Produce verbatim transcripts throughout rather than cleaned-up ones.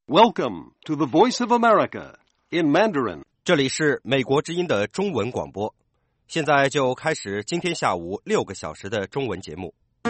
Welcome to the Voice of America in Mandarin. 这里是美国之音的中文广播，现在就开始今天下午六个小时的中文节目。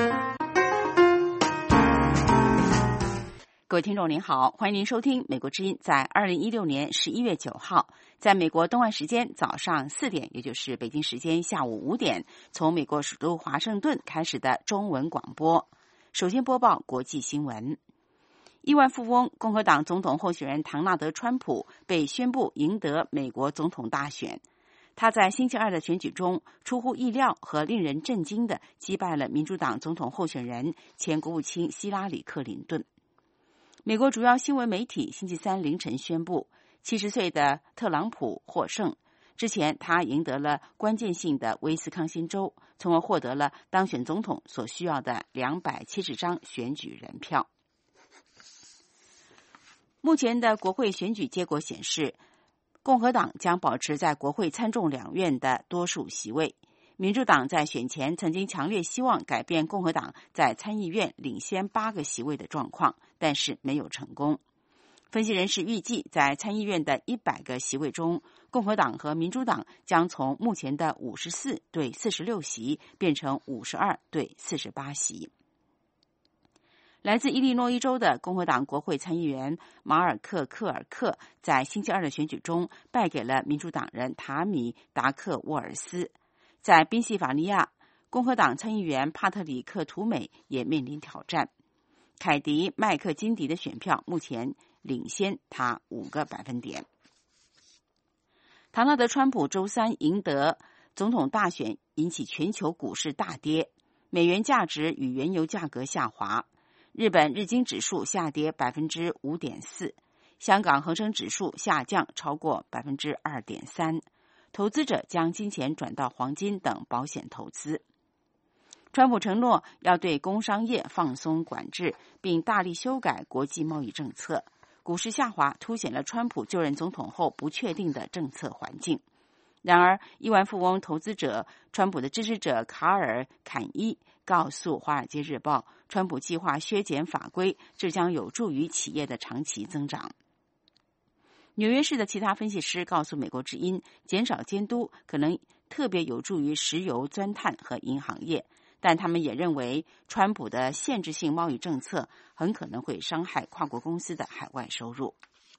各位听众您好，欢迎您收听美国之音在二零一六年十一月九号，在美国东岸时间早上四点，也就是北京时间下午五点，从美国首都华盛顿开始的中文广播。首先播报国际新闻。亿万富翁共和党总统候选人唐纳德·川普被宣布赢得美国总统大选。他在星期二的选举中出乎意料和令人震惊地击败了民主党总统候选人前国务卿希拉里·克林顿。美国主要新闻媒体星期三凌晨宣布，七十岁的特朗普获胜。之前他赢得了关键性的威斯康辛州，从而获得了当选总统所需要的两百七十张选举人票。目前的国会选举结果显示，共和党将保持在国会参众两院的多数席位。民主党在选前曾经强烈希望改变共和党在参议院领先八个席位的状况，但是没有成功。分析人士预计，在参议院的一百个席位中，共和党和民主党将从目前的五十四对四十六席变成五十二对四十八席。来自伊利诺伊州的共和党国会参议员马尔克·克尔克在星期二的选举中败给了民主党人塔米·达克沃尔斯。在宾夕法尼亚，共和党参议员帕特里克·图美也面临挑战。凯迪·麦克金迪的选票目前领先他五个百分点。唐纳德·川普周三赢得总统大选，引起全球股市大跌，美元价值与原油价格下滑。日本日经指数下跌 百分之五点四， 香港恒生指数下降超过 百分之二点三， 投资者将金钱转到黄金等保险投资。川普承诺要对工商业放松管制，并大力修改国际贸易政策。股市下滑凸显了川普就任总统后不确定的政策环境。然而，亿万富翁投资者川普的支持者卡尔·坎伊告诉《华尔街日报》，川普计划削减法规，这将有助于企业的长期增长。纽约市的其他分析师告诉美国之音，减少监督可能特别有助于石油、钻探和银行业，但他们也认为川普的限制性贸易政策很可能会伤害跨国公司的海外收入。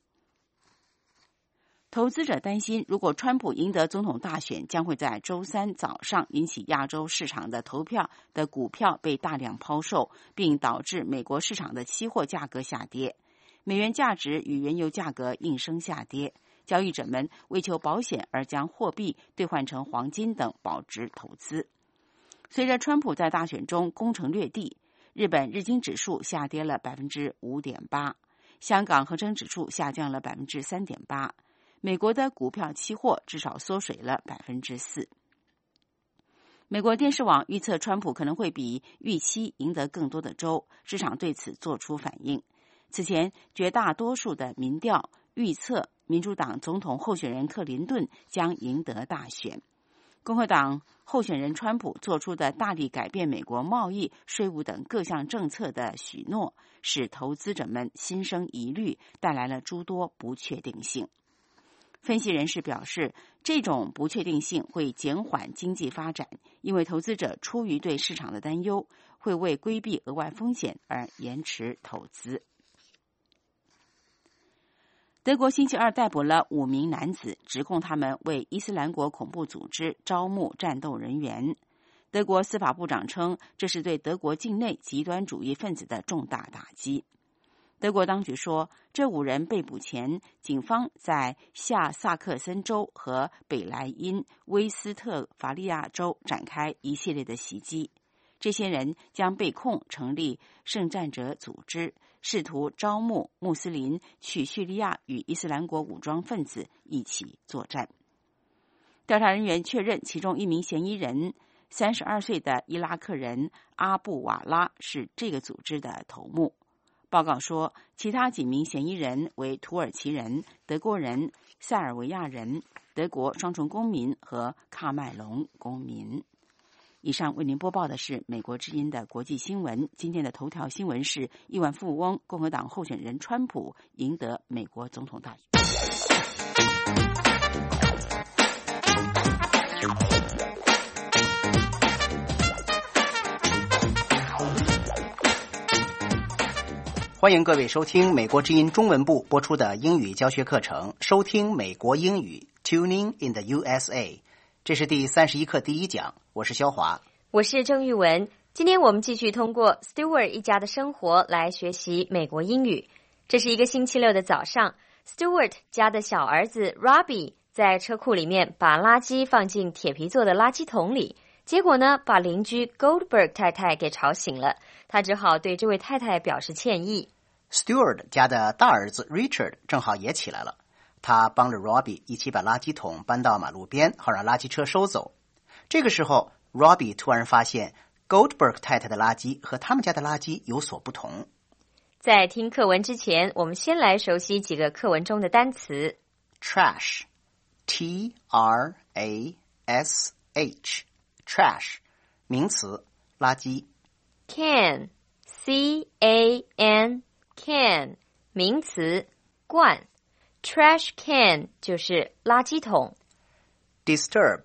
投资者担心，如果川普赢得总统大选，将会在周三早上引起亚洲市场的投票的股票被大量抛售，并导致美国市场的期货价格下跌，美元价值与原油价格应声下跌。交易者们为求保险而将货币兑换成黄金等保值投资。随着川普在大选中攻城略地，日本日经指数下跌了 百分之五点八， 香港恒生指数下降了 百分之三点八，美国的股票期货至少缩水了 百分之四。 美国电视网预测川普可能会比预期赢得更多的州，市场对此做出反应。此前绝大多数的民调预测民主党总统候选人克林顿将赢得大选。共和党候选人川普做出的大力改变美国贸易、税务等各项政策的许诺，使投资者们心生疑虑，带来了诸多不确定性。分析人士表示，这种不确定性会减缓经济发展，因为投资者出于对市场的担忧，会为规避额外风险而延迟投资。德国星期二逮捕了五名男子，指控他们为伊斯兰国恐怖组织招募战斗人员。德国司法部长称，这是对德国境内极端主义分子的重大打击。德国当局说，这五人被捕前，警方在下萨克森州和北莱茵威斯特伐利亚州展开一系列的袭击。这些人将被控成立圣战者组织，试图招募穆斯林去叙利亚与伊斯兰国武装分子一起作战。调查人员确认，其中一名嫌疑人三十二岁的伊拉克人阿布瓦拉是这个组织的头目。报告说，其他几名嫌疑人为土耳其人、德国人、塞尔维亚人、德国双重公民和喀麦隆公民。 以上为您播报的是美国之音的国际新闻。今天的头条新闻是亿万富翁共和党候选人川普赢得美国总统大选。 欢迎各位收听美国之音中文部播出的英语教学课程，收听美国英语 Tuning in the U S A。 这是第三十一课第一讲，我是肖华， 我是郑玉文。今天我们继续通过 Stewart 一家的生活来学习美国英语。这是一个星期六的早上， Stewart 家的小儿子 Robbie 在车库里面把垃圾放进铁皮做的垃圾桶里，结果呢把邻居 Goldberg 太太给吵醒了，他只好对这位太太表示歉意。 Stewart 家的大儿子 Richard 正好也起来了，他帮着 Robbie 一起把垃圾桶搬到马路边，好让垃圾车收走。这个时候 Robbie 突然发现 Goldberg 太太的垃圾和他们家的垃圾有所不同。 在听课文之前，我们先来熟悉几个课文中的单词。 Trash T R A S H Trash 名词，垃圾。 Can C A N Can 名词，罐。 Trash can 就是垃圾桶。 Disturb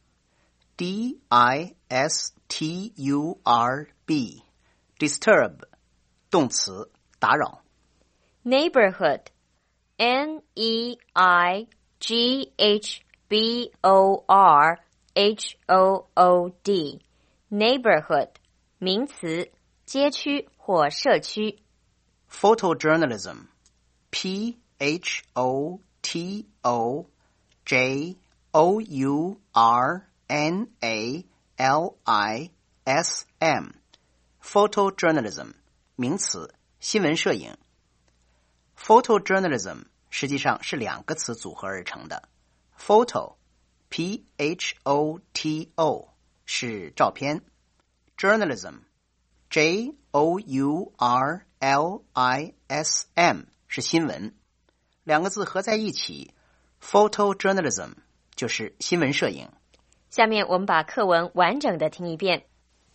D I S T U R B Disturb 动词，打扰。 Neighborhood N E I G H B O R H O O D Neighborhood 名词，街区或社区。 Photojournalism P H O T O J O U R N A L I S M Photojournalism 名词，新闻摄影。 Photojournalism 实际上是两个词组合而成的。 Photo P H O T O 是照片， Journalism J O U R L I S M 是新闻，两个字合在一起 Photojournalism 就是新闻摄影。 下面我们把课文完整的听一遍。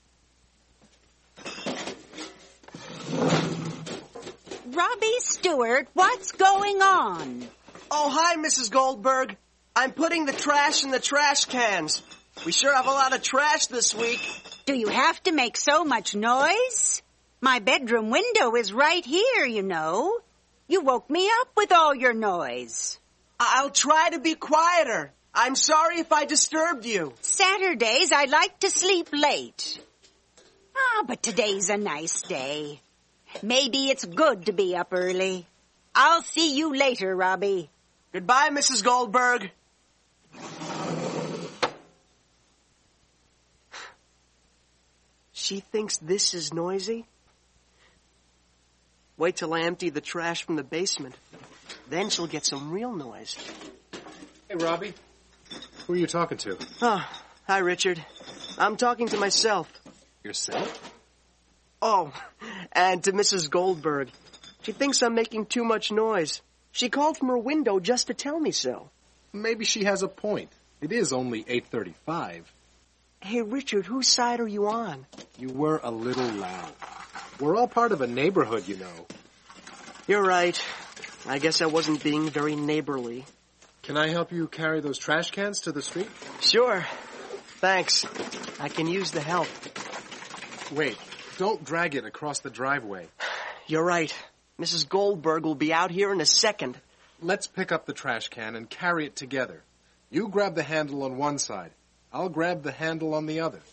Robbie Stewart, what's going on? Oh, hi, Missus Goldberg. I'm putting the trash in the trash cans. We sure have a lot of trash this week. Do you have to make so much noise? My bedroom window is right here, you know. You woke me up with all your noise. I'll try to be quieter. I'm sorry if I disturbed you. Saturdays, I like to sleep late. Ah, but today's a nice day. Maybe it's good to be up early. I'll see you later, Robbie. Goodbye, Missus Goldberg. She thinks this is noisy? Wait till I empty the trash from the basement. Then she'll get some real noise. Hey, Robbie. Who are you talking to? Oh, hi, Richard. I'm talking to myself. Yourself? Oh, and to Missus Goldberg. She thinks I'm making too much noise. She called from her window just to tell me so. Maybe she has a point. It is only eight thirty-five. Hey, Richard, whose side are you on? You were a little loud. We're all part of a neighborhood, you know. You're right. I guess I wasn't being very neighborly. Can I help you carry those trash cans to the street? Sure. Thanks. I can use the help. Wait, don't drag it across the driveway. You're right. Missus Goldberg will be out here in a second. Let's pick up the trash can and carry it together. You grab the handle on one side. I'll grab the handle on the other.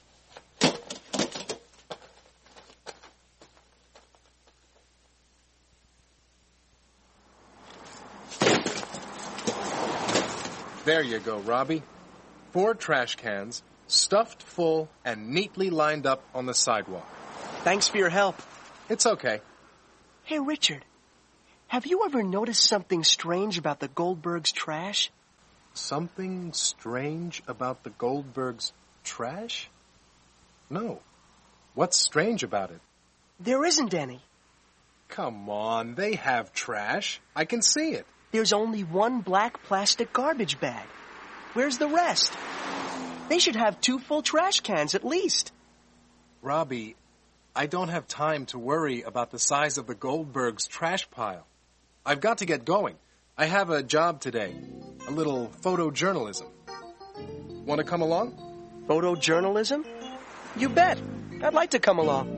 There you go, Robbie. Four trash cans, stuffed full and neatly lined up on the sidewalk. Thanks for your help. It's okay. Hey, Richard, have you ever noticed something strange about the Goldbergs' trash? Something strange about the Goldbergs' trash? No. What's strange about it? There isn't any. Come on, they have trash. I can see it. There's only one black plastic garbage bag. Where's the rest? They should have two full trash cans at least. Robbie, I don't have time to worry about the size of the Goldbergs' trash pile. I've got to get going. I have a job today, a little photojournalism. Want to come along? Photojournalism? You bet. I'd like to come along.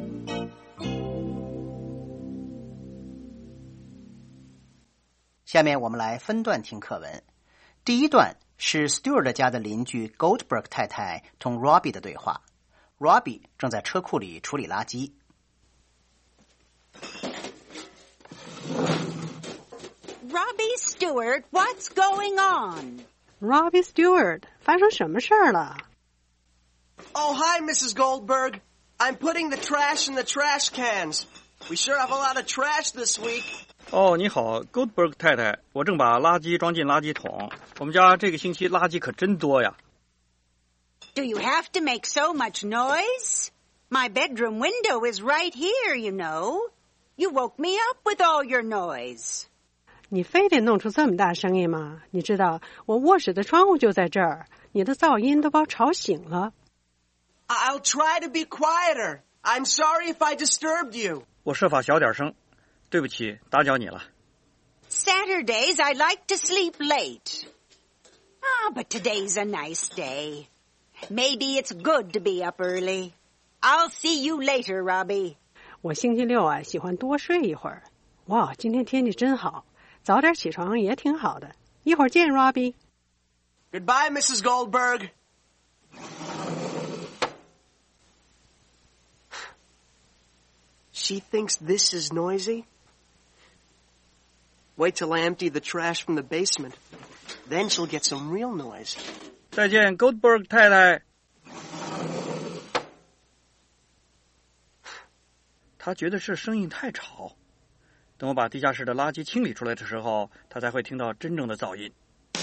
下面我们来分段听课文。第一段是 Stewart 家的邻居 Goldberg 太太同 Robbie 的对话。Robbie 正在车库里处理垃圾。 Robbie Stewart, what's going on? Robbie Stewart, 发生什么事儿了？ Oh, hi, Missus Goldberg. I'm putting the trash in the trash cans. We sure have a lot of trash this week. 哦，你好 ，Goldberg 太太，我正把垃圾装进垃圾桶。我们家这个星期垃圾可真多呀。 Do you have to make so much noise? My bedroom window is right here, you know. You woke me up with all your noise. 你非得弄出这么大声音吗？你知道我卧室的窗户就在这儿，你的噪音都把我吵醒了。 I'll try to be quieter. I'm sorry if I disturbed you. 我设法小点声，对不起，打搅你了。 Saturdays I like to sleep late. Ah, but today's a nice day. Maybe it's good to be up early. I'll see you later, Robbie. 我星期六啊，喜欢多睡一会儿。哇，今天天气真好，早点起床也挺好的。一会儿见 ，Robbie。 Goodbye, Missus Goldberg. She thinks this is noisy? Wait till I empty the trash from the basement. Then she'll get some real noise. 再见 ，Goldberg 太太。他觉得这声音太吵。等我把地下室的垃圾清理出来的时候，他才会听到真正的噪音。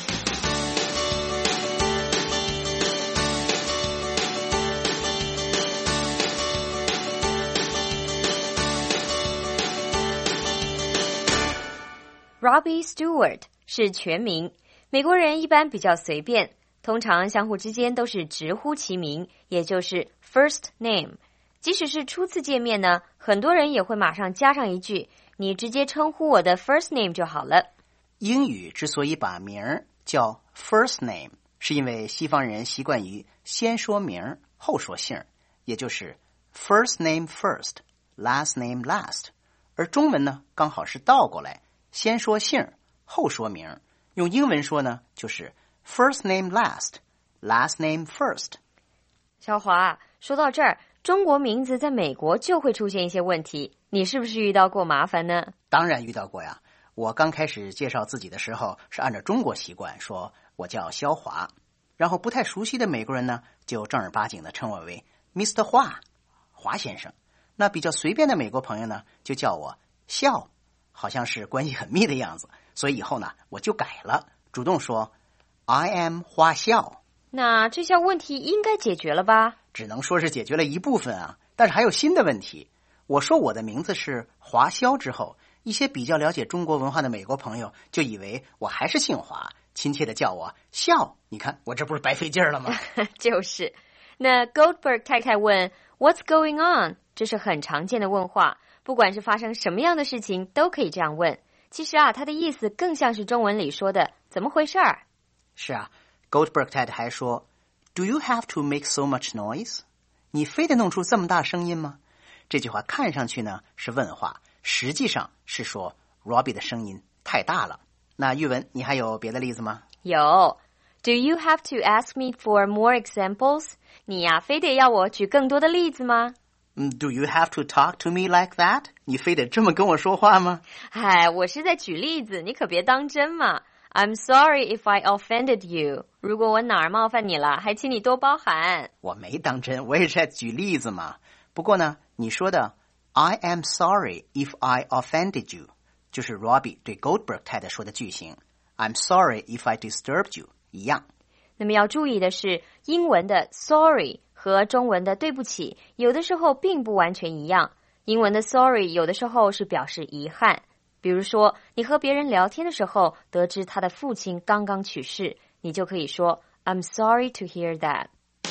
Robbie Stewart 是全名，美国人一般比较随便，通常相互之间都是直呼其名，也就是 first name。即使是初次见面呢，很多人也会马上加上一句，你直接称呼我的 first name 就好了。 英语之所以把名儿叫 first name， 是因为西方人习惯于先说名后说姓，也就是 first name first, last name last。而中文呢，刚好是倒过来，先说姓后说名。用英文说呢，就是 first name last, last name first。 小华，说到这儿，中国名字在美国就会出现一些问题，你是不是遇到过麻烦呢？ 当然遇到过呀。我刚开始介绍自己的时候是按照中国习惯说我叫肖华，然后不太熟悉的美国人呢就正儿八经的称我为 Mister 华，华先生。那比较随便的美国朋友呢就叫我肖，好像是关系很密的样子，所以以后呢我就改了，主动说 I am 华肖。 那这项问题应该解决了吧？ 只能说是解决了一部分啊，但是还有新的问题。我说我的名字是华肖之后，一些比较了解中国文化的美国朋友就以为我还是姓华，亲切的叫我肖。你看我这不是白费劲儿了吗？ 就是。那 Goldberg 太太问 What's going on？ 这是很常见的问话，不管是发生什么样的事情都可以这样问。其实啊，它的意思更像是中文里说的怎么回事儿。 是啊， Goldberg 太太还说 Do you have to make so much noise？ 你非得弄出这么大声音吗？这句话看上去呢是问话，实际上是说 Robbie 的声音太大了。那玉文，你还有别的例子吗？ 有。Do you have to ask me for more examples？ 你呀，非得要我举更多的例子吗？ Do you have to talk to me like that？ 你非得这么跟我说话吗？ 哎，我是在举例子，你可别当真嘛。I'm sorry if I offended you. 如果我哪儿冒犯你了，还请你多包涵。 我没当真，我也是在举例子嘛。不过呢，你说的 I am sorry if I offended you 就是 Robbie 对 Goldberg 太太说的句型 I'm sorry if I disturbed you 一样。 那么要注意的是，英文的 sorry 和中文的对不起有的时候并不完全一样。英文的 sorry 有的时候是表示遗憾，比如说你和别人聊天的时候得知他的父亲刚刚去世，你就可以说 I'm sorry to hear that。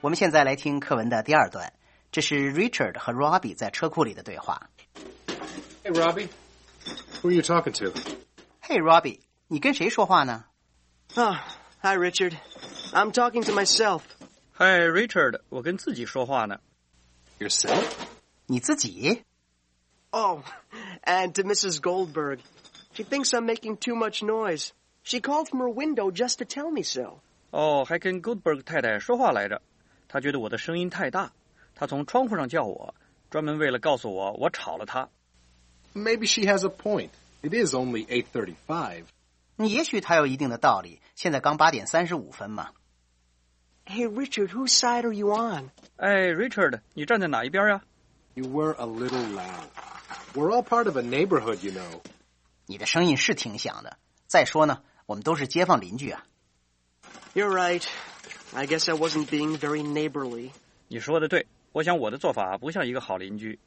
我们现在来听课文的第二段，这是 Richard 和 Robbie 在车库里的对话。 Hey, Robbie. Who are you talking to? Hey, Robbie, 你跟谁说话呢？ Oh, hi, Richard. I'm talking to myself. Hi, Richard, 我跟自己说话呢。 Yourself? 你自己？ Oh, and to Missus Goldberg. She thinks I'm making too much noise. She called from her window just to tell me so. 哦，还跟 Goldberg 太太说话来着。她觉得我的声音太大，她从窗户上叫我，专门为了告诉我我吵了她。 Maybe she has a point. It is only eight thirty-five. 也许她有一定的道理，现在刚八点三十五分嘛。 Hey, Richard, whose side are you on? 哎 ，Richard, 你站在哪一边呀？ You were a little loud. We're all part of a neighborhood, you know. 你的声音是挺响的。再说呢，我们都是街坊邻居啊。 You're right. I guess I wasn't being very neighborly. 你说的对，我想我的做法不像一个好邻居。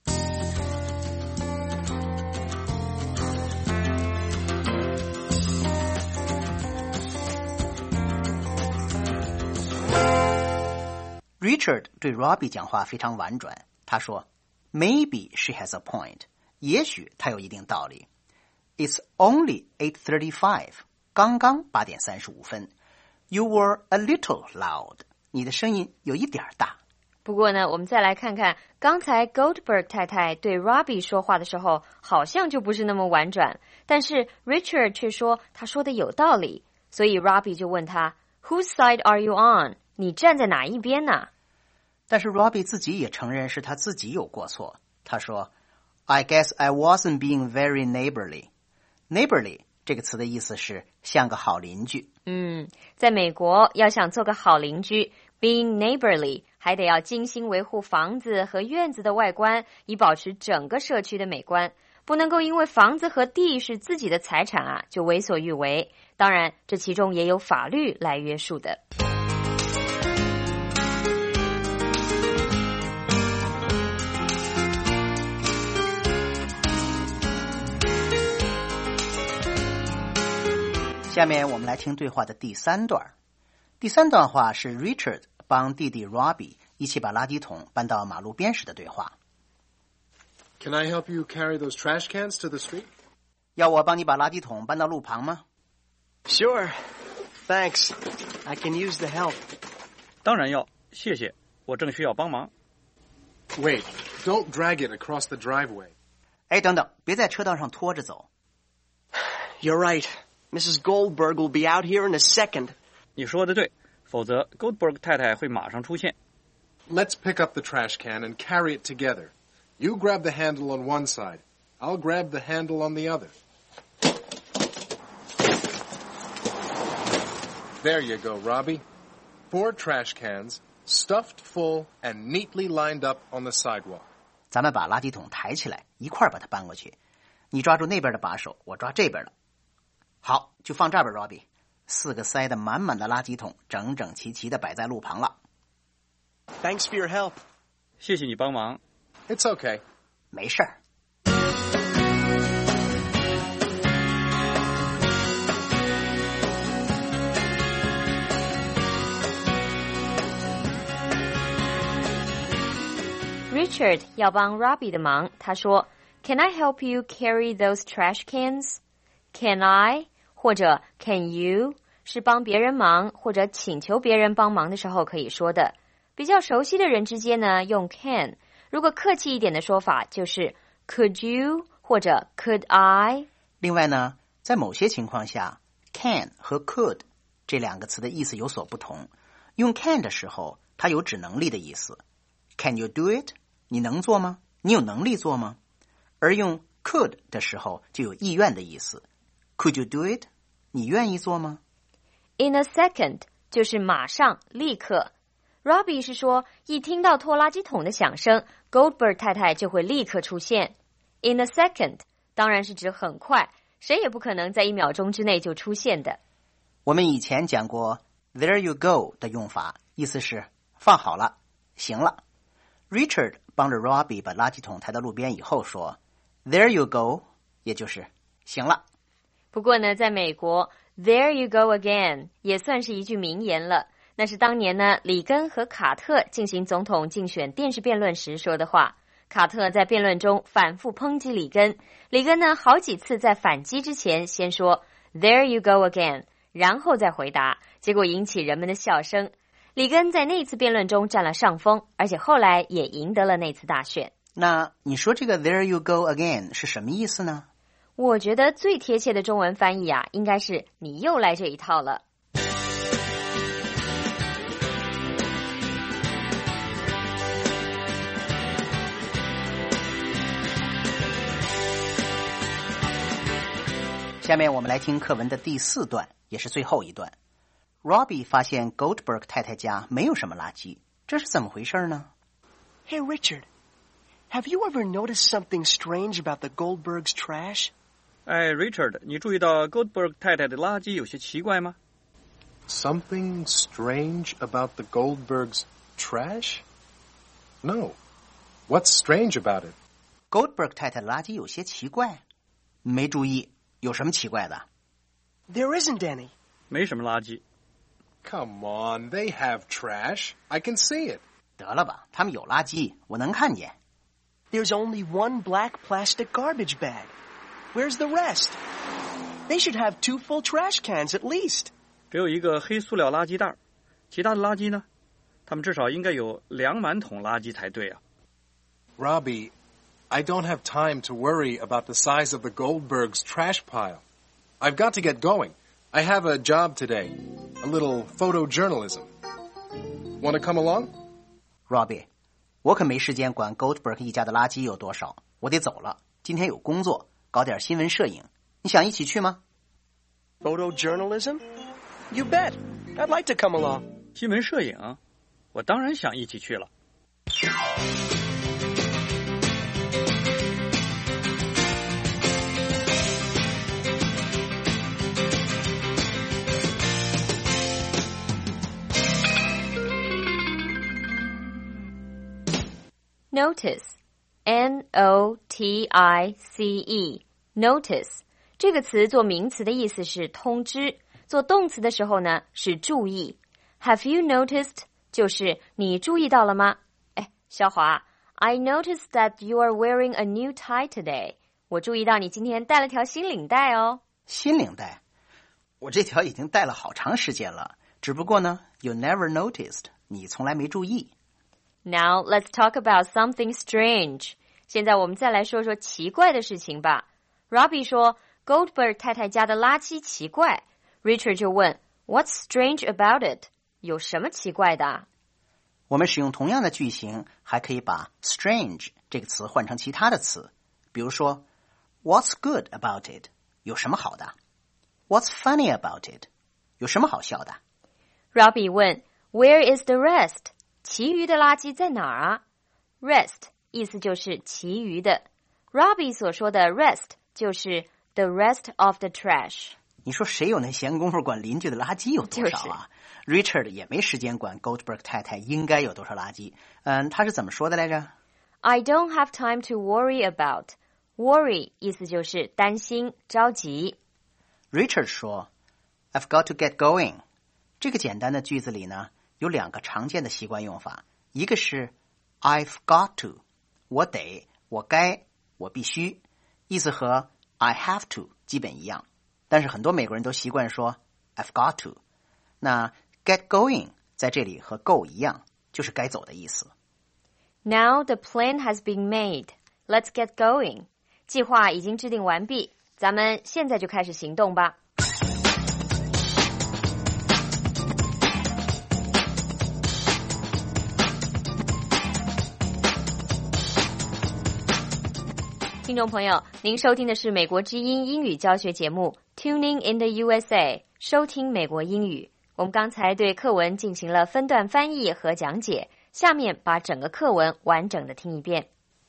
Richard 对 Robbie 讲话非常婉转，他说 Maybe she has a point. 也许她有一定道理。 It's only eight thirty-five. 刚刚八点三十五分。 You were a little loud. 你的声音有一点大。 不过呢，我们再来看看刚才 Goldberg 太太对 Robbie 说话的时候，好像就不是那么婉转，但是 Richard 却说他说的有道理，所以 Robbie 就问他 Whose side are you on? 你站在哪一边呢？ 但是 Robbie 自己也承认是他自己有过错。他说 I guess I wasn't being very neighborly. Neighborly 这个词的意思是像个好邻居。 嗯，在美国要想做个好邻居 being neighborly 还得要精心维护房子和院子的外观，以保持整个社区的美观，不能够因为房子和地是自己的财产啊就为所欲为。当然这其中也有法律来约束的。 下面我们来听对话的第三段。第三段话是 Richard 帮弟弟 Robbie 一起把垃圾桶搬到马路边时的对话。 Can I help you carry those trash cans to the street? 要我帮你把垃圾桶搬到路旁吗？ Sure. Thanks. I can use the help. 当然要，谢谢，我正需要帮忙。 Wait, don't drag it across the driveway. 哎，等等，别在车道上拖着走。 You're right. Missus Goldberg will be out here in a second. 你说的对，否则 Goldberg 太太会马上出现。 Let's pick up the trash can and carry it together. You grab the handle on one side. I'll grab the handle on the other. There you go, Robbie. Four trash cans, stuffed full and neatly lined up on the sidewalk. 咱们把垃圾桶抬起来，一块儿把它搬过去。你抓住那边的把手，我抓这边的。好，就放这边 Robbie。四个塞得满满的垃圾桶，整整齐齐地摆在路旁了。 Thanks for your help. 谢谢你帮忙。 It's okay. 没事儿。 Richard 要帮 Robbie 的忙，他说 Can I help you carry those trash cans? Can I 或者 Can you 是帮别人忙或者请求别人帮忙的时候可以说的。比较熟悉的人之间呢，用 can。如果客气一点的说法就是 Could you 或者 Could I。 另外呢，在某些情况下 can 和 could 这两个词的意思有所不同。用 can 的时候，它有指能力的意思。Can you do it？ 你能做吗？你有能力做吗？而用 could 的时候就有意愿的意思。Could you do it？ 你愿意做吗？ In a second 就是马上立刻。Robbie 是说一听到拖垃圾桶的响声 Goldberg 太太就会立刻出现。In a second 当然是指很快，谁也不可能在一秒钟之内就出现的。 我们以前讲过 There you go 的用法，意思是放好了，行了。Richard 帮着 Robbie 把垃圾桶抬到路边以后说 There you go 也就是行了。 不过呢，在美国 There you go again 也算是一句名言了。 那是当年呢，里根和卡特进行总统竞选电视辩论时说的话。卡特在辩论中反复抨击里根，里根呢好几次在反击之前先说 There you go again， 然后再回答，结果引起人们的笑声。里根在那次辩论中占了上风，而且后来也赢得了那次大选。 那你说这个 There you go again 是什么意思呢？ 我觉得最贴切的中文翻译啊，应该是你又来这一套了。 下面我们来听课文的第四段，也是最后一段。Robbie 发现 Goldberg 太太家没有什么垃圾，这是怎么回事呢？ Hey, Richard, have you ever noticed something strange about the Goldbergs' trash? 哎 ，Richard， 你注意到 Goldberg 太太的垃圾有些奇怪吗？ Something strange about the Goldbergs' trash? No. What's strange about it? Goldberg 太太的垃圾有些奇怪，没注意，有什么奇怪的？ There isn't any. 没什么垃圾。 Come on, they have trash. I can see it. 得了吧，他们有垃圾，我能看见。 There's only one black plastic garbage bag. Where's the rest? They should have two full trash cans at least. 只有一个黑塑料垃圾袋，其他的垃圾呢？他们至少应该有两满桶垃圾才对啊。 Robbie, I don't have time to worry about the size of the Goldbergs' trash pile. I've got to get going. I have a job today, a little photojournalism. Want to come along? Robbie, 我可没时间管 Goldberg 一家的垃圾有多少，我得走了。今天有工作，搞点新闻摄影。你想一起去吗？ Photojournalism? You bet. I'd like to come along. 新闻摄影，我当然想一起去了。 Notice, N O T I C E, notice 这个词做名词的意思是通知，做动词的时候呢是注意。Have you noticed 就是你注意到了吗？哎，小华 I noticed that you are wearing a new tie today. 我注意到你今天带了条新领带哦。 新领带？我这条已经戴了好长时间了，只不过呢 You never noticed, 你从来没注意。 Now let's talk about something strange. 现在我们再来说说奇怪的事情吧。Robbie 说 Goldberg 太太家的垃圾奇怪。Richard 就问 What's strange about it? 有什么奇怪的？ 我们使用同样的句型，还可以把 strange 这个词换成其他的词。比如说 What's good about it? 有什么好的？ What's funny about it? 有什么好笑的？ Robbie 问 Where is the rest?其余的垃圾在哪儿啊 ？Rest 意思就是其余的。Robbie 所说的 rest 就是 the rest of the trash。 你说谁有那闲工夫管邻居的垃圾有多少啊、就是、？Richard 也没时间管 Goldberg 太太应该有多少垃圾。嗯，他是怎么说的来着 ？I don't have time to worry about. Worry 意思就是担心、着急。 Richard 说 I've got to get going。这个简单的句子里呢，有两个常见的习惯用法，一个是 I've got to， 我得，我该，我必须，意思和 I have to 基本一样，但是很多美国人都习惯说 I've got to。那 get going 在这里和 go 一样，就是该走的意思。 Now the plan has been made. Let's get going. 计划已经制定完毕，咱们现在就开始行动吧。听众朋友，您收听的是美国之音英语教学节目 Tuning in the U S A， 收听美国英语。我们刚才对课文进行了分段翻译和讲解，下面把整个课文完整的听一遍。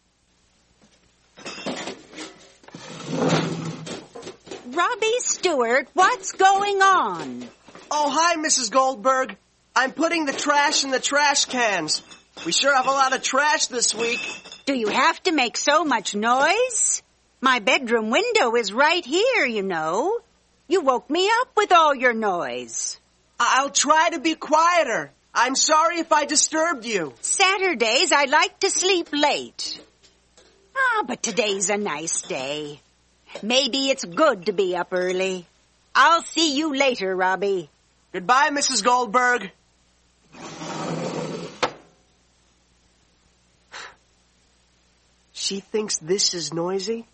Robbie Stewart, what's going on? Oh, hi, Missus Goldberg. I'm putting the trash in the trash cans. We sure have a lot of trash this week. Do you have to make so much noise? My bedroom window is right here, you know. You woke me up with all your noise. I'll try to be quieter. I'm sorry if I disturbed you. Saturdays, I like to sleep late. Ah, but today's a nice day. Maybe it's good to be up early. I'll see you later, Robbie. Goodbye, Missus Goldberg. She thinks this is noisy?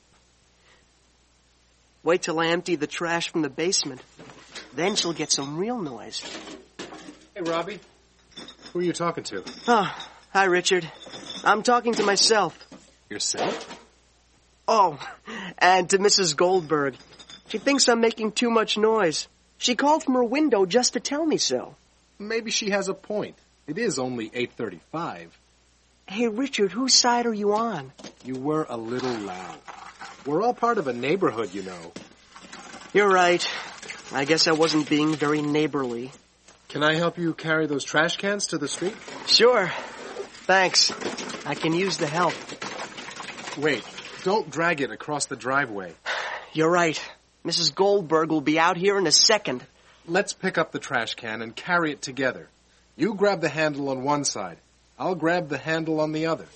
Wait till I empty the trash from the basement. Then she'll get some real noise. Hey, Robbie. Who are you talking to? Oh, hi, Richard. I'm talking to myself. Yourself? Oh, and to Missus Goldberg. She thinks I'm making too much noise. She called from her window just to tell me so. Maybe she has a point. It is only eight thirty-five. Hey, Richard, whose side are you on? You were a little loud. We're all part of a neighborhood, you know. You're right. I guess I wasn't being very neighborly. Can I help you carry those trash cans to the street? Sure. Thanks. I can use the help. Wait, don't drag it across the driveway. You're right. Missus Goldberg will be out here in a second. Let's pick up the trash can and carry it together. You grab the handle on one side. I'll grab the handle on the other.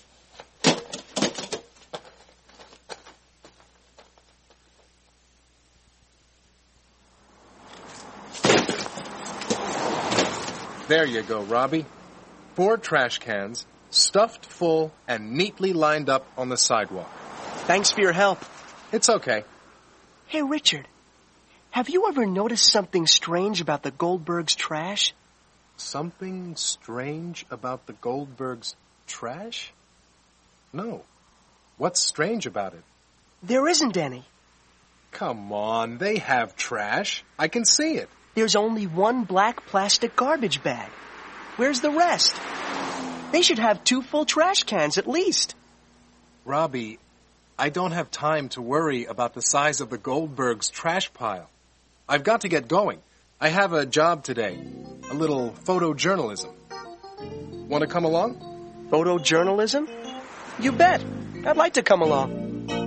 There you go, Robbie. Four trash cans, stuffed full and neatly lined up on the sidewalk. Thanks for your help. It's okay. Hey, Richard, have you ever noticed something strange about the Goldbergs' trash? Something strange about the Goldbergs' trash? No. What's strange about it? There isn't any. Come on, they have trash. I can see it. There's only one black plastic garbage bag. Where's the rest? They should have two full trash cans at least. Robbie, I don't have time to worry about the size of the Goldbergs' trash pile. I've got to get going. I have a job today. A little photojournalism. Want to come along? Photojournalism? You bet. I'd like to come along.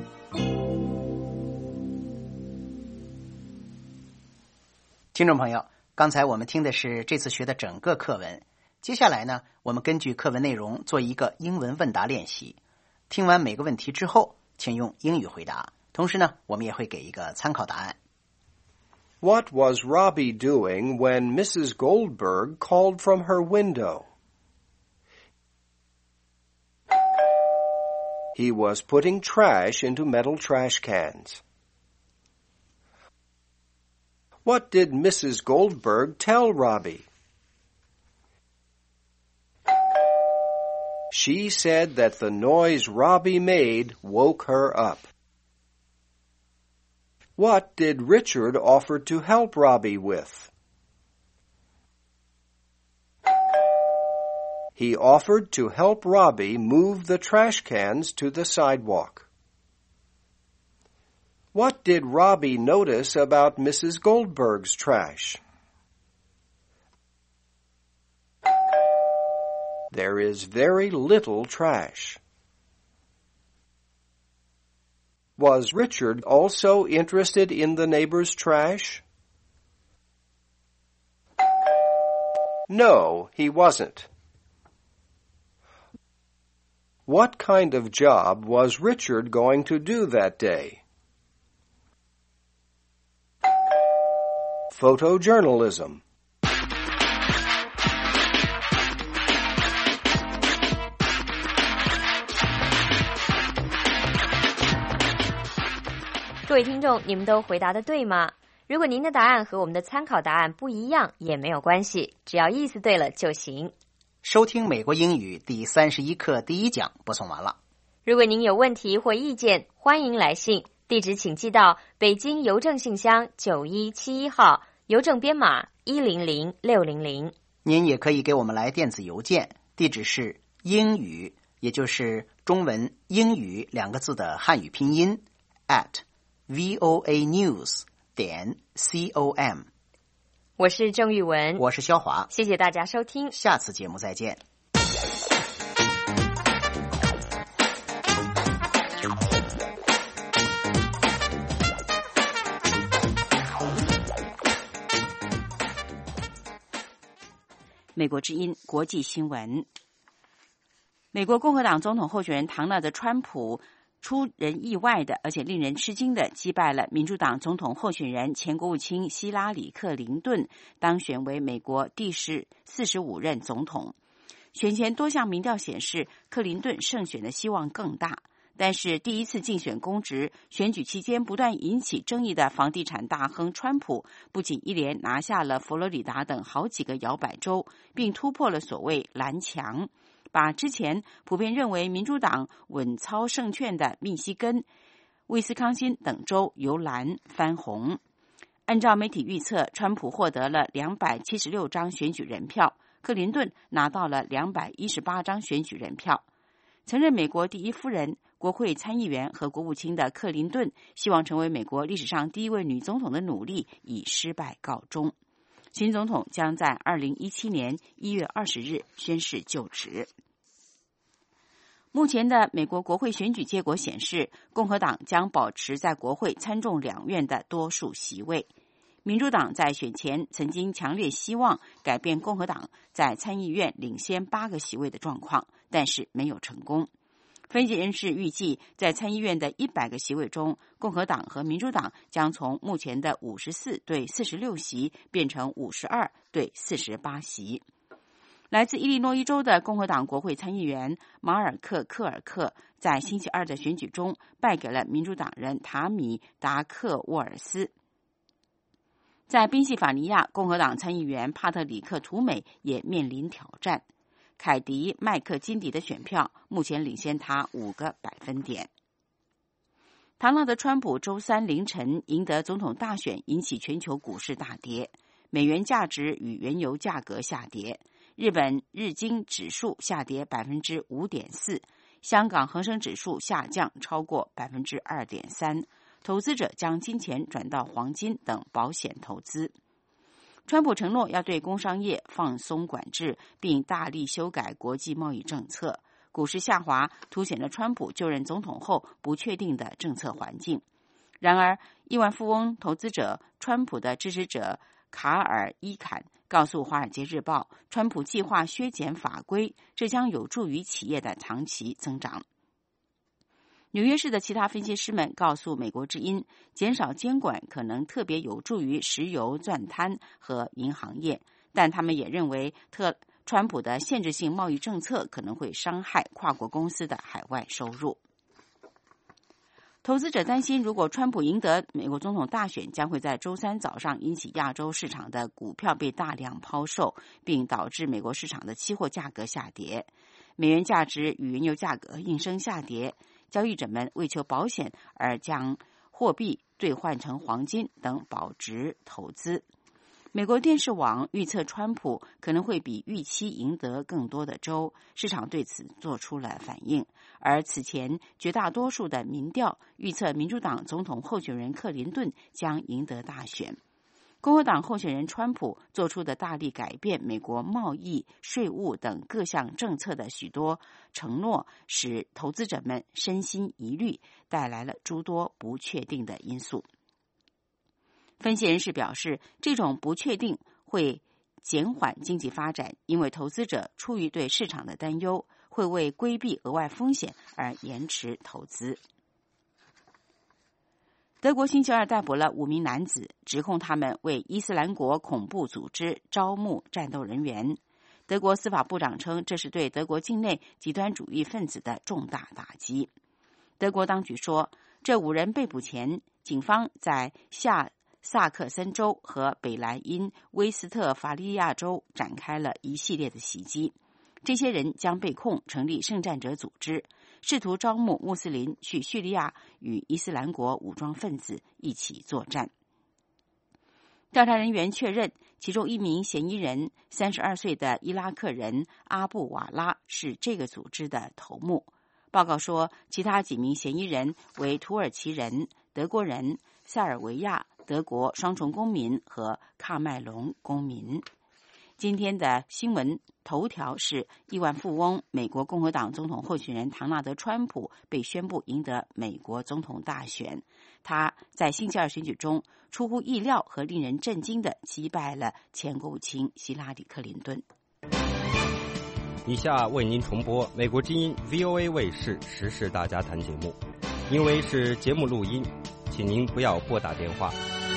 听众朋友，刚才我们听的是这次学的整个课文。接下来呢，我们根据课文内容做一个英文问答练习。听完每个问题之后，请用英语回答。同时呢，我们也会给一个参考答案。 What was Robbie doing when Missus Goldberg called from her window? He was putting trash into metal trash cans. What did Missus Goldberg tell Robbie? She said that the noise Robbie made woke her up. What did Richard offer to help Robbie with? He offered to help Robbie move the trash cans to the sidewalk. What did Robbie notice about Missus Goldberg's trash? There is very little trash. Was Richard also interested in the neighbor's trash? No, he wasn't. What kind of job was Richard going to do that day? Photojournalism. 各位听众，你们都回答的对吗？如果您的答案和我们的参考答案不一样，也没有关系，只要意思对了就行。 收听美国英语第三十一课第一讲播送完了。 如果您有问题或意见，欢迎来信，地址请寄到北京邮政信箱九一七一号，邮政编码一零零六零零。 您也可以给我们来电子邮件，地址是英语，也就是中文英语两个字的汉语拼音 at voanews 点 com。 我是郑玉文， 我是肖华， 谢谢大家收听， 下次节目再见。 美国之音国际新闻。美国共和党总统候选人唐纳德·川普出人意外的，而且令人吃惊的击败了民主党总统候选人前国务卿希拉里·克林顿，当选为美国第四十五任总统。选前多项民调显示，克林顿胜选的希望更大。但是第一次竞选公职，选举期间不断引起争议的房地产大亨川普，不仅一连拿下了佛罗里达等好几个摇摆州，并突破了所谓蓝墙，把之前普遍认为民主党稳操胜券的密西根、威斯康辛等州由蓝翻红。按照媒体预测，川普获得了两百七十六张选举人票，克林顿拿到了两百一十八张选举人票。曾任美国第一夫人、国会参议员和国务卿的克林顿，希望成为美国历史上第一位女总统的努力以失败告终。新总统将在二零一七年一月二十日宣誓就职。目前的美国国会选举结果显示，共和党将保持在国会参众两院的多数席位。民主党在选前曾经强烈希望改变共和党在参议院领先八个席位的状况，但是没有成功。分析人士预计，在参议院的一百个席位中，共和党和民主党将从目前的五十四对四十六席变成五十二对四十八席。来自伊利诺伊州的共和党国会参议员马尔克·克尔克在星期二的选举中败给了民主党人塔米·达克沃尔斯。在宾夕法尼亚，共和党参议员帕特里克·图美也面临挑战。凯迪·麦克金迪的选票目前领先他五个百分点。唐纳德·川普周三凌晨赢得总统大选，引起全球股市大跌，美元价值与原油价格下跌。日本日经指数下跌百分之五点四，香港恒生指数下降超过百分之二点三。投资者将金钱转到黄金等保险投资。川普承诺要对工商业放松管制，并大力修改国际贸易政策。股市下滑凸显了川普就任总统后不确定的政策环境。然而，亿万富翁投资者川普的支持者卡尔·伊坎告诉《华尔街日报》，川普计划削减法规，这将有助于企业的长期增长。纽约市的其他分析师们告诉美国之音，减少监管可能特别有助于石油钻探和银行业，但他们也认为特川普的限制性贸易政策可能会伤害跨国公司的海外收入。投资者担心，如果川普赢得美国总统大选，将会在周三早上引起亚洲市场的股票被大量抛售，并导致美国市场的期货价格下跌。美元价值与原油价格应声下跌，交易者们为求保险而将货币兑换成黄金等保值投资。美国电视网预测川普可能会比预期赢得更多的州，市场对此做出了反应。而此前绝大多数的民调预测民主党总统候选人克林顿将赢得大选。共和党候选人川普做出的大力改变美国贸易、税务等各项政策的许多承诺，使投资者们身心疑虑，带来了诸多不确定的因素。分析人士表示，这种不确定会减缓经济发展，因为投资者出于对市场的担忧，会为规避额外风险而延迟投资。德国星期二逮捕了五名男子，指控他们为伊斯兰国恐怖组织招募战斗人员。德国司法部长称，这是对德国境内极端主义分子的重大打击。德国当局说，这五人被捕前，警方在下萨克森州和北莱茵威斯特伐利亚州展开了一系列的袭击。这些人将被控成立圣战者组织，试图招募穆斯林去叙利亚与伊斯兰国武装分子一起作战。调查人员确认，其中一名嫌疑人三十二岁的伊拉克人阿布瓦拉是这个组织的头目。报告说，其他几名嫌疑人为土耳其人、德国人、塞尔维亚、德国双重公民和喀麦隆公民。今天的新闻头条是亿万富翁美国共和党总统候选人唐纳德·川普被宣布赢得美国总统大选。他在星期二选举中出乎意料和令人震惊地击败了前国务卿希拉里·克林顿。 以下为您重播美国之音 V O A 卫视时事大家谈节目，因为是节目录音，请您不要拨打电话。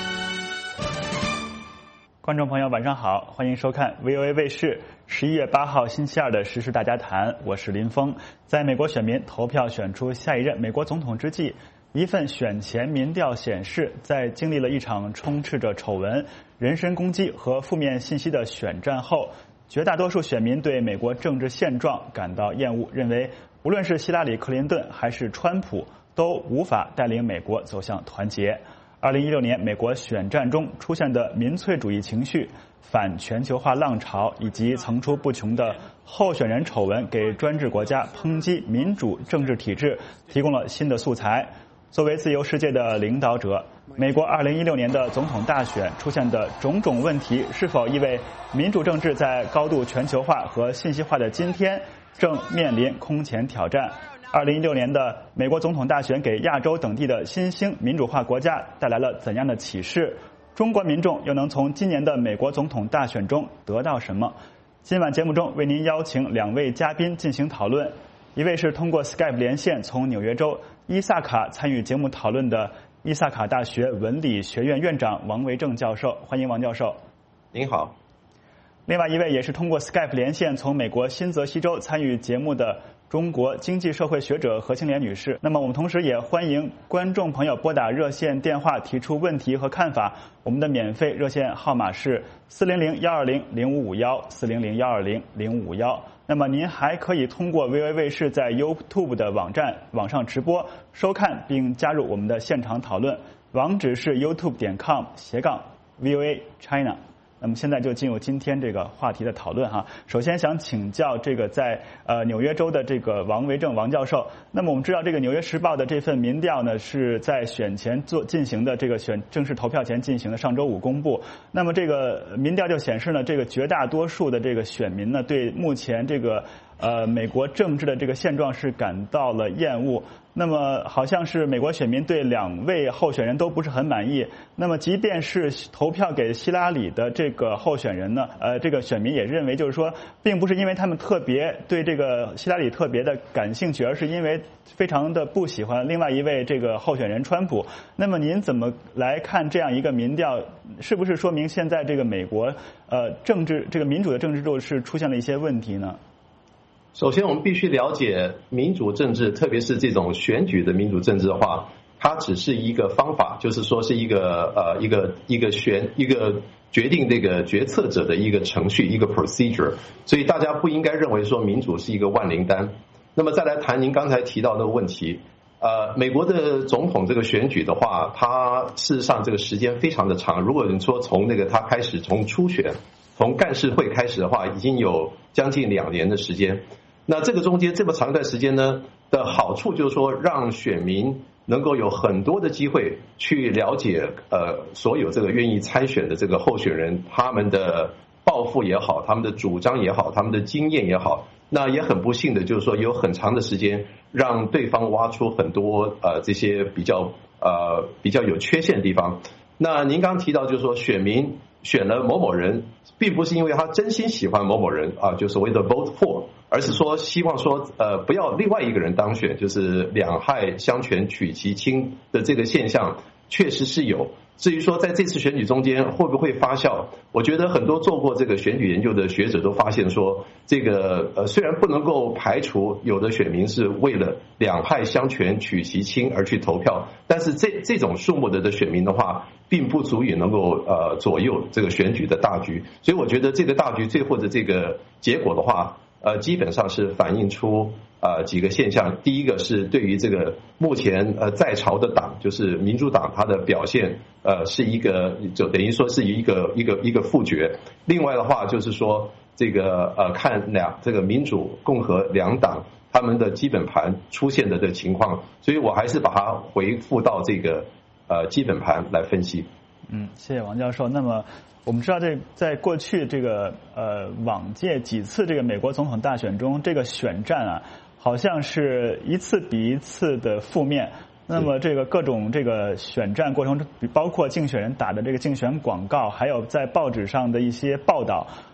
观众朋友晚上好，欢迎收看 V O A 卫视十一月八号星期二的时事大家谈，我是林峰。在美国选民投票选出下一任美国总统之际，一份选前民调显示，在经历了一场充斥着丑闻、人身攻击和负面信息的选战后，绝大多数选民对美国政治现状感到厌恶，认为无论是希拉里·克林顿还是川普都无法带领美国走向团结。二零一六年美国选战中出现的民粹主义情绪、反全球化浪潮以及层出不穷的候选人丑闻，给专制国家抨击民主政治体制提供了新的素材。作为自由世界的领导者，美国二零一六年的总统大选出现的种种问题，是否意味民主政治在高度全球化和信息化的今天正面临空前挑战？二零一六年的美国总统大选给亚洲等地的新兴民主化国家带来了怎样的启示？中国民众又能从今年的美国总统大选中得到什么？今晚节目中为您邀请两位嘉宾进行讨论，一位是通过 Skype 连线从纽约州伊萨卡参与节目讨论的伊萨卡大学文理学院院长王维正教授，欢迎王教授。 您好。 另外一位也是通过 Skype 连线从美国新泽西州参与节目的中国经济社会学者何青莲女士。那么我们同时也欢迎观众朋友拨打热线电话提出问题和看法，我们的免费热线号码是四零零幺二零零五五幺 四零零幺二零零五五幺。那么您还可以通过 V O A 卫视在 YouTube 的网站网上直播收看并加入我们的现场讨论，网址是 youtube 点 com 斜杠 V O A China。那么现在就进入今天这个话题的讨论哈。首先想请教这个在呃纽约州的这个王维正王教授。那么我们知道这个《纽约时报》的这份民调呢是在选前做进行的，这个选正式投票前进行的，上周五公布。那么这个民调就显示呢，这个绝大多数的这个选民呢对目前这个呃美国政治的这个现状是感到了厌恶。那么好像是美国选民对两位候选人都不是很满意。那么即便是投票给希拉里的这个候选人呢，呃，这个选民也认为就是说，并不是因为他们特别对这个希拉里特别的感兴趣，而是因为非常的不喜欢另外一位这个候选人川普。那么您怎么来看这样一个民调？是不是说明现在这个美国呃政治这个民主的政治制度是出现了一些问题呢？ 首先我们必须了解民主政治，特别是这种选举的民主政治的话，它只是一个方法，就是说是一个呃一个一个选一个决定这个决策者的一个程序，一个 procedure。所以大家不应该认为说民主是一个万灵丹。那么再来谈您刚才提到的问题，呃，美国的总统这个选举的话，它事实上这个时间非常的长。如果你说从那个它开始从初选，从干事会开始的话，已经有将近两年的时间。那这个中间这么长一段时间呢的好处就是说，让选民能够有很多的机会去了解呃所有这个愿意参选的这个候选人，他们的抱负也好，他们的主张也好，他们的经验也好。那也很不幸的就是说，有很长的时间让对方挖出很多呃这些比较呃比较有缺陷的地方。那您刚提到就是说，选民选了某某人，并不是因为他真心喜欢某某人啊，就所谓的 vote for， 而是说希望说呃不要另外一个人当选，就是两害相权取其轻的这个现象确实是有。至于说在这次选举中间会不会发酵，我觉得很多做过这个选举研究的学者都发现说，这个呃虽然不能够排除有的选民是为了两害相权取其轻而去投票，但是这这种数目的的选民的话，并不足以能够呃左右这个选举的大局。所以我觉得这个大局最后的这个结果的话，呃基本上是反映出呃几个现象。第一个是对于这个目前呃在朝的党，就是民主党，它的表现呃是一个就等于说是一个一个一个负决。另外的话就是说这个呃看两这个民主共和两党他们的基本盘出现的的情况，所以我还是把它回复到这个呃基本盘来分析。 嗯，谢谢王教授。那么我们知道这在过去这个呃往届几次这个美国总统大选中，这个选战啊好像是一次比一次的负面。那么这个各种这个选战过程中，包括竞选人打的这个竞选广告，还有在报纸上的一些报道，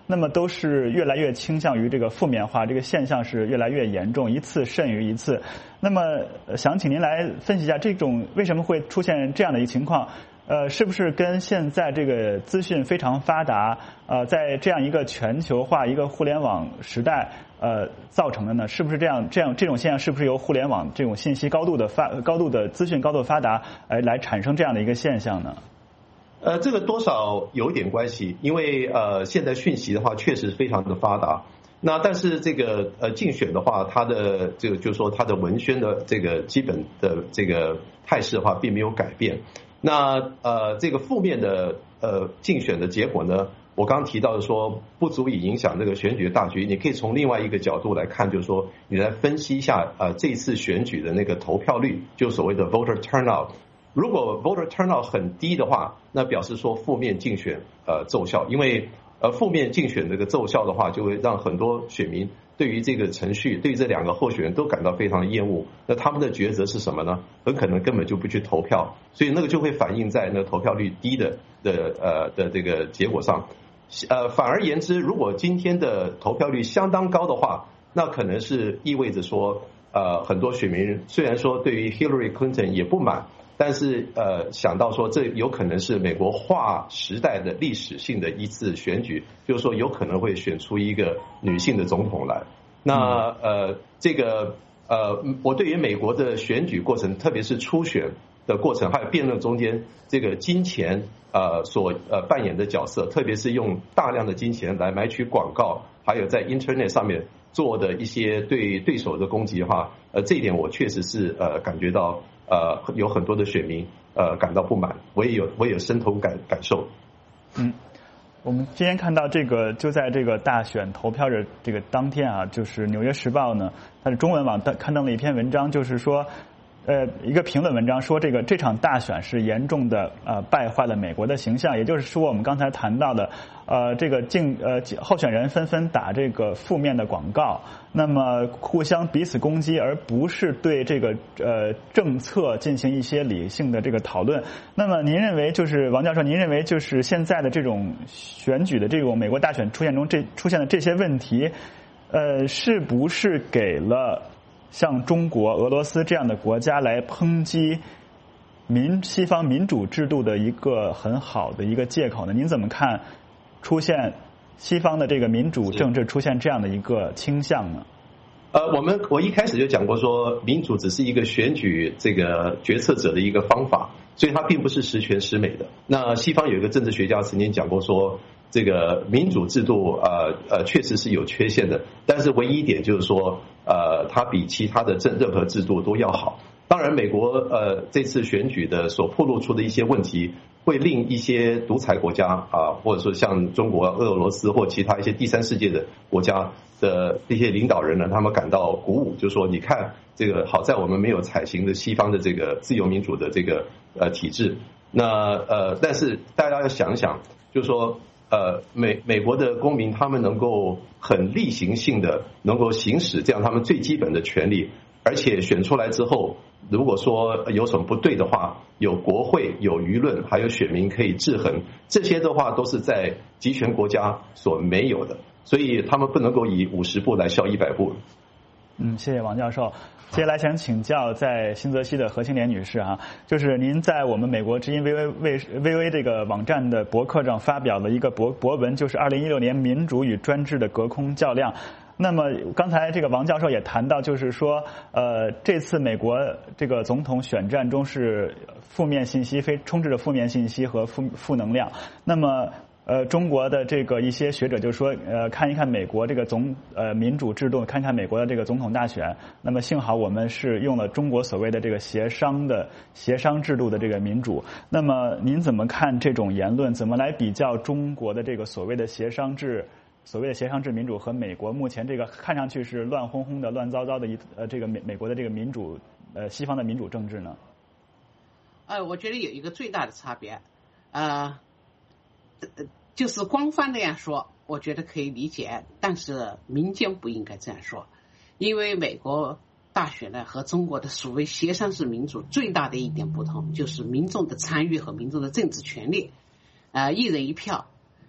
那么都是越来越倾向于这个负面化，这个现象是越来越严重，一次甚于一次。那么想请您来分析一下，这种为什么会出现这样的一个情况？呃，是不是跟现在这个资讯非常发达，呃，在这样一个全球化、一个互联网时代，呃，造成的呢？是不是这样？这样这种现象是不是由互联网这种信息高度的发、高度的资讯高度发达，呃，来产生这样的一个现象呢？ 呃，这个多少有一点关系，因为呃，现在讯息的话确实非常的发达。那但是这个呃竞选的话，它的这个就是说它的文宣的这个基本的这个态势的话，并没有改变。那呃，这个负面的呃竞选的结果呢，我刚刚提到的说不足以影响这个选举大局，你可以从另外一个角度来看，就是说你来分析一下呃这次选举的那个投票率，就所谓的 voter turnout。如果 voter turnout 很低的话，那表示说负面竞选呃奏效，因为呃负面竞选这个奏效的话，就会让很多选民对于这个程序，对于这两个候选人都感到非常的厌恶。那他们的抉择是什么呢？很可能根本就不去投票，所以那个就会反映在那个投票率低的的呃的这个结果上。呃，反而言之，如果今天的投票率相当高的话，那可能是意味着说，呃，很多选民虽然说对于 Hillary Clinton 也不满。但是呃，想到说这有可能是美国划时代的历史性的一次选举，就是说有可能会选出一个女性的总统来。那呃，这个呃，我对于美国的选举过程，特别是初选的过程，还有辩论中间这个金钱呃所呃扮演的角色，特别是用大量的金钱来买取广告，还有在 Internet 上面做的一些对对手的攻击的话，呃，这一点我确实是呃感觉到。呃，有很多的选民呃感到不满，我也有我也有深同感感受。 嗯，我们今天看到这个，就在这个大选投票日这个当天啊，就是《纽约时报》呢，它的中文网刊登了一篇文章，就是说，呃，一个评论文章说，这个这场大选是严重的呃败坏了美国的形象，也就是说，我们刚才谈到的，呃，这个竞呃候选人纷纷打这个负面的广告。那么互相彼此攻击，而不是对这个呃政策进行一些理性的这个讨论。那么您认为，就是王教授，您认为就是现在的这种选举的这种美国大选出现中这出现的这些问题，呃，是不是给了像中国、俄罗斯这样的国家来抨击民西方民主制度的一个很好的一个借口呢？您怎么看出现西方的这个民主政治出现这样的一个倾向呢？ 呃，我们我一开始就讲过说，民主只是一个选举这个决策者的一个方法，所以它并不是十全十美的。那西方有一个政治学家曾经讲过说，这个民主制度呃呃确实是有缺陷的，但是唯一一点就是说，呃，它比其他的政任何制度都要好。当然，美国呃这次选举的所暴露出的一些问题，会令一些独裁国家啊，或者说像中国、俄罗斯或其他一些第三世界的国家的一些领导人呢，他们感到鼓舞，就是说，你看这个好在我们没有采行的西方的这个自由民主的这个呃体制。那呃，但是大家要想想，就是说呃美美国的公民他们能够很例行性的能够行使这样他们最基本的权利，而且选出来之后，如果说有什么不对的话，有国会、有舆论，还有选民可以制衡，这些的话都是在集权国家所没有的，所以他们不能够以五十步来笑一百步。 嗯，谢谢王教授。接下来想请教在新泽西的何青莲女士啊，就是您在我们美国之音 V O A V O A 这个网站的博客上发表了一个博博文，就是二零一六年民主与专制的隔空较量。那么刚才这个王教授也谈到，就是说，呃，这次美国这个总统选战中是负面信息，非充斥着负面信息和负负能量。那么，呃，中国的这个一些学者就说，呃，看一看美国这个总呃民主制度，看看美国的这个总统大选。那么幸好我们是用了中国所谓的这个协商的协商制度的这个民主。那么您怎么看这种言论？怎么来比较中国的这个所谓的协商制？所谓的协商制民主和美国目前这个看上去是乱哄哄的、乱糟糟的一呃这个美美国的这个民主呃西方的民主政治呢？ 呃，我觉得有一个最大的差别，呃，就是官方那样说，我觉得可以理解，但是民间不应该这样说，因为美国大选呢和中国的所谓协商式民主最大的一点不同，就是民众的参与和民众的政治权利，呃，一人一票。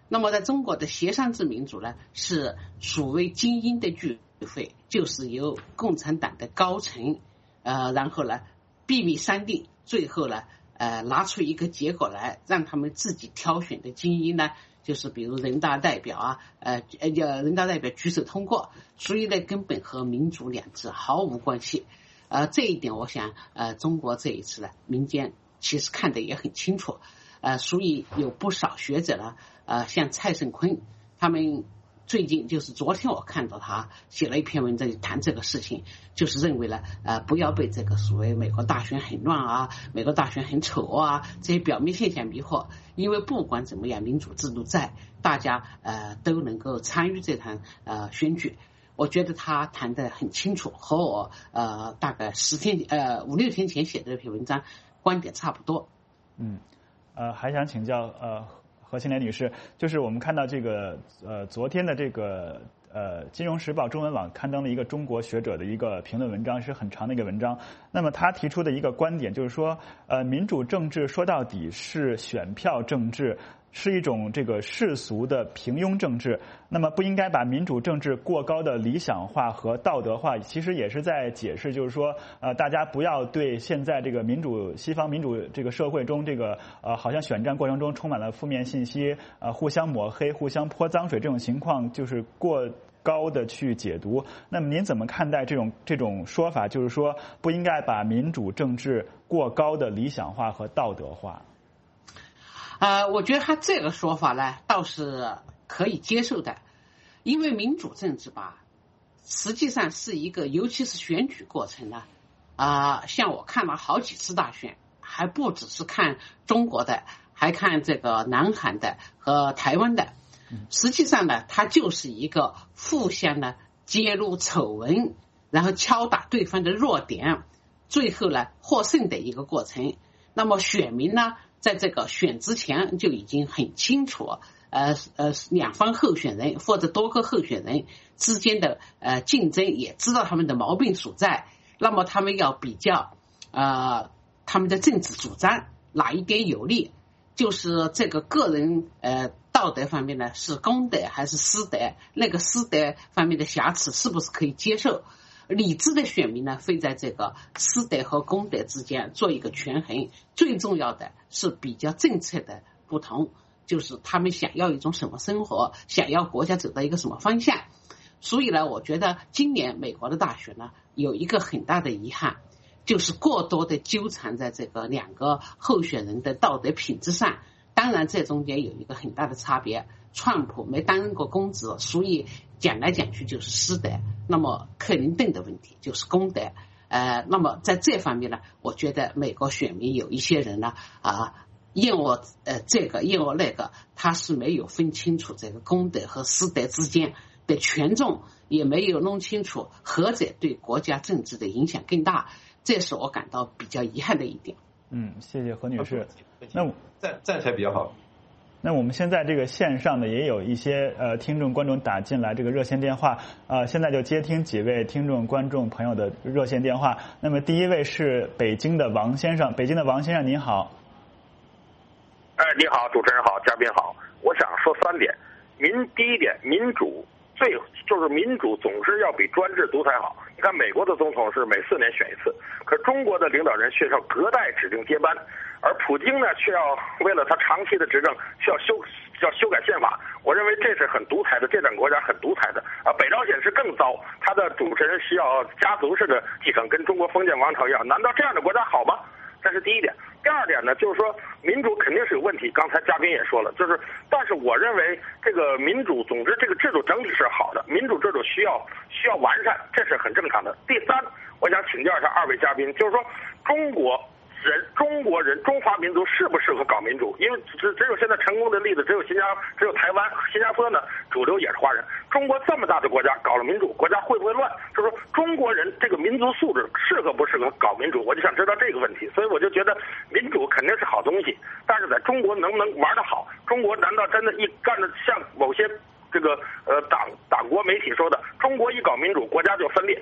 那么在中国的协商制民主呢，是所谓精英的聚会，就是由共产党的高层，呃，然后呢秘密商定，最后呢，呃，拿出一个结果来，让他们自己挑选的精英呢，就是比如人大代表啊，呃，呃，人大代表举手通过，所以呢，根本和民主两字毫无关系。呃，这一点我想，呃，中国这一次呢，民间其实看得也很清楚，呃，所以有不少学者呢，呃，像蔡胜坤，他们最近就是昨天我看到他写了一篇文章谈这个事情，就是认为呢，呃，不要被这个所谓美国大选很乱啊，美国大选很丑啊这些表面现象迷惑，因为不管怎么样，民主制度在，大家呃都能够参与这场呃选举。我觉得他谈得很清楚，和我呃大概十天呃五六天前写的这篇文章观点差不多。 嗯，呃，还想请教呃。何庆莲女士，就是我们看到这个呃昨天的这个呃《金融时报》中文网刊登了一个中国学者的一个评论文章，是很长的一个文章。那么他提出的一个观点就是说，呃，民主政治说到底是选票政治，是一种这个世俗的平庸政治。那么不应该把民主政治过高的理想化和道德化，其实也是在解释，就是说，呃，大家不要对现在这个民主西方民主这个社会中这个呃好像选战过程中充满了负面信息，呃，互相抹黑、互相泼脏水这种情况，就是过高的去解读。那么您怎么看待这种这种说法？就是说不应该把民主政治过高的理想化和道德化。 呃，我觉得他这个说法呢，倒是可以接受的，因为民主政治吧，实际上是一个，尤其是选举过程呢，啊、呃，像我看了好几次大选，还不只是看中国的，还看这个南韩的和台湾的，实际上呢，它就是一个互相呢揭露丑闻，然后敲打对方的弱点，最后呢获胜的一个过程。那么选民呢，在这个选之前就已经很清楚，呃呃，两方候选人或者多个候选人之间的呃竞争，也知道他们的毛病所在。那么他们要比较呃他们的政治主张哪一点有利，就是这个个人呃道德方面呢是公德还是私德，那个私德方面的瑕疵是不是可以接受。理智的选民呢，会在这个私德和公德之间做一个权衡。最重要的是比较政策的不同，就是他们想要一种什么生活，想要国家走到一个什么方向。所以呢，我觉得今年美国的大选呢，有一个很大的遗憾，就是过多的纠缠在这个两个候选人的道德品质上。当然，这中间有一个很大的差别。川普没担任过公职，所以讲来讲去就是私德。那么克林顿的问题就是公德。呃，那么在这方面呢，我觉得美国选民有一些人呢，啊，厌恶呃这个厌恶那个，他是没有分清楚这个公德和私德之间的权重，也没有弄清楚何者对国家政治的影响更大，这是我感到比较遗憾的一点。 嗯，谢谢何女士。那我站站起来比较好。 那我们现在这个线上呢，也有一些呃听众观众打进来这个热线电话，呃，现在就接听几位听众观众朋友的热线电话。那么第一位是北京的王先生，北京的王先生您好。 哎，你好，主持人好，嘉宾好。我想说三点。民第一点，民主最就是民主总是要比专制独裁好。你看美国的总统是每四年选一次，可中国的领导人却要隔代指定接班。而普京呢，却要为了他长期的执政，需要修要修改宪法。我认为这是很独裁的，这种国家很独裁的。啊，北朝鲜是更糟，他的主持人需要家族式的继承，跟中国封建王朝一样。难道这样的国家好吗？这是第一点。第二点呢，就是说民主肯定是有问题。刚才嘉宾也说了，就是，但是我认为这个民主，总之这个制度整体是好的，民主制度需要需要完善，这是很正常的。第三，我想请教一下二位嘉宾，就是说中国。人中国人中华民族适不适合搞民主？因为只只有现在成功的例子，只有新加只有台湾，新加坡呢主流也是华人。中国这么大的国家搞了民主，国家会不会乱？就是说中国人这个民族素质适合不适合搞民主？我就想知道这个问题。所以我就觉得民主肯定是好东西，但是在中国能不能玩得好？中国难道真的一干的像某些这个呃党党国媒体说的，中国一搞民主，国家就分裂？